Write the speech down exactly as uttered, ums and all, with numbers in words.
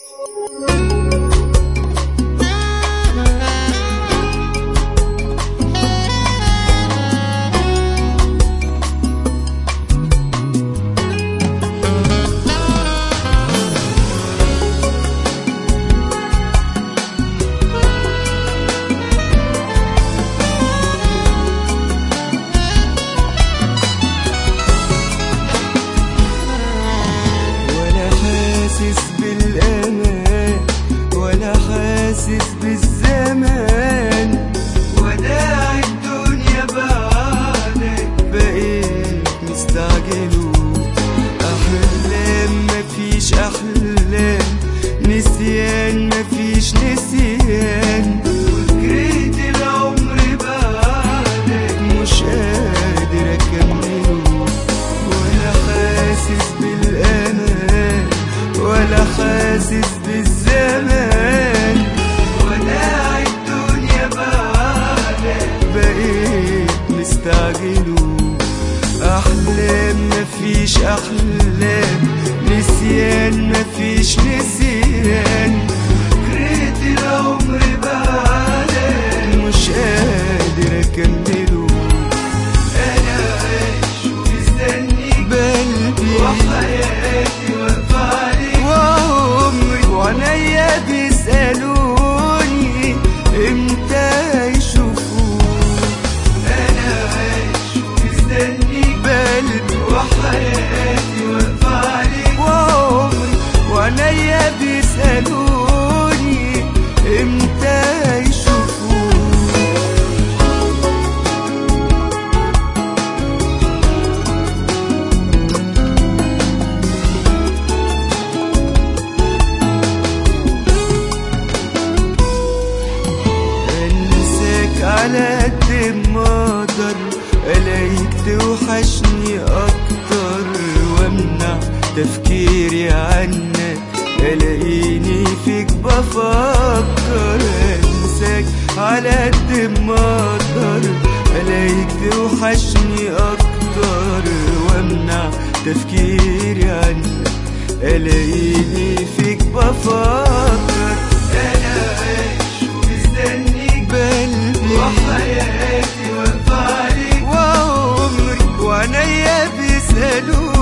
بالأمان ولا حاسس بالزمان، وداع الدنيا بعدك بقيت مستعجل. أحلام مفيش أحلام، نسيان مفيش نسيان، وجريت العمر بعدك مش قادر أكمله. ولا حاسس بالأمان ولا حاسس بالزمان، وداع الدنيا بعدك بقيت مستعجل. أحلام مفيش أحلام، نسيان مفيش نسيان، جريت العمر بعدك مش قادر أكمله. أنا عايش ومستنيك بقلبي وحياتي واقفة عليك، وعمري وعينيا بيسألوني امتى يشوفوك. أنا عايش ومستنيك بقلبي وحياتي واقفة عليك، وعمري وعينيا بيسألوني امتى يشوفوك. على قد ما اقدر الاقيك توحشني اكتر، وامنع تفكيري عنك الاقيني فيك بفكر. انساك على قد ما اقدر الاقيك توحشني اكتر، وامنع تفكيري عنك الاقيني فيك بفكر. انا عايش ومستنيك بقلبي وحياتي واقفة عليك، وعمري وعينيا بيسألوني